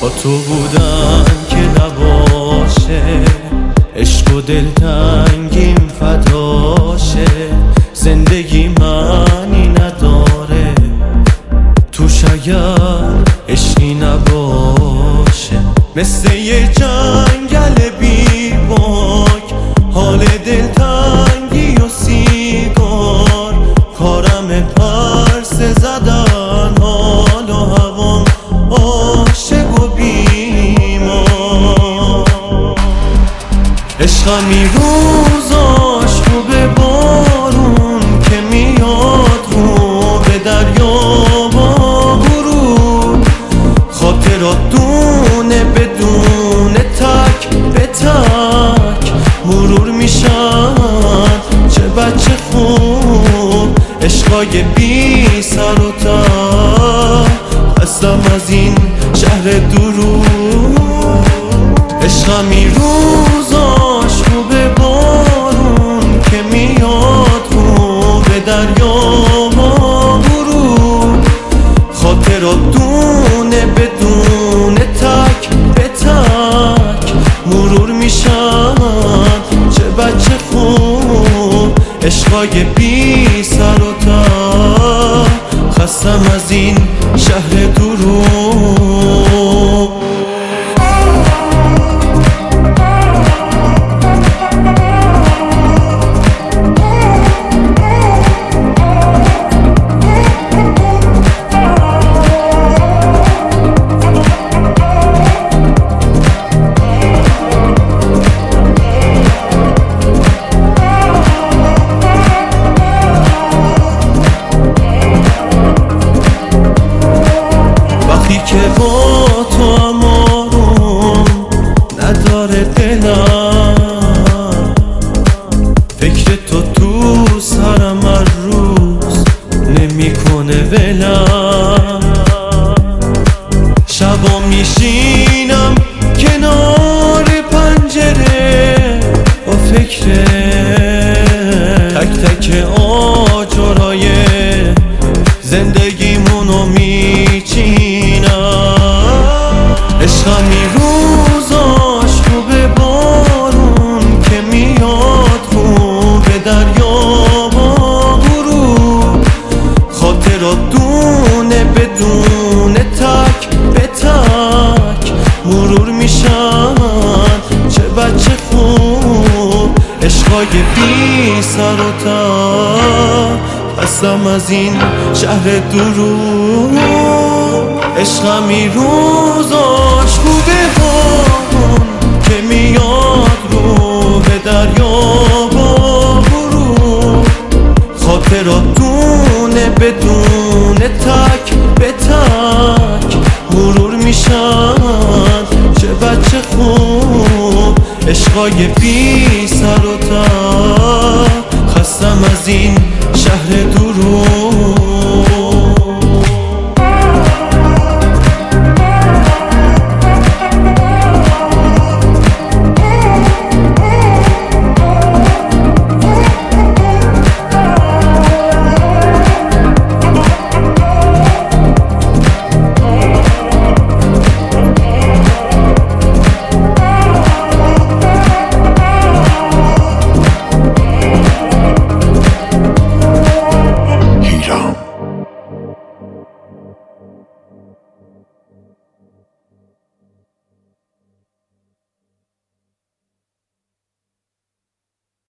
با تو بودن که نباشه، عشق و دلتنگیم فداشه. زندگی معنی نداره توش اگر عشقی نباشه. مثل یه جنگل بی باک، حال دلتنگی و سیگار. کارم پرسه زدن حال و هوام، عاشق و بیمار. عشقمی روزاش خوبه، بارون که میاد رو به دریا با غروب. خاطرات دونه بدون تک به تک مرور میشن، چه بچه خوب. عشقای بی سر و ته، هستم از این شهر دروغ. عشقمی روزاش خوبه، بارون که میاد رو به دریا ما غروب. خاطرات دونه بدون تک به تک مرور میشن، چه بچه خوب. عشقای بی سر و ته، خستم از این شهر دروغ. که با تو امارون نداره دلم، فکر تو سرم هر روز نمیکنه ولم. شبا میشینم کنار پنجره با فکر تک تک آجرای زندگیمونو میچینم. عشقمی روزاش خوبه، بارون که میاد رو به دریا با غروب. خاطرات دونه بدون تک به تک مرور میشن، چه بچه خوب. عشقای بی سر و ته، هستم از این شهر دروغ. عشقمی روزاش خوبه، بارون که میاد رو به دریا با غروب. خاطرات دونه بدون تک به تک مرور میشن، چه بچه خوب. عشقای بی سر و ته، خستم از این شهر دروغ.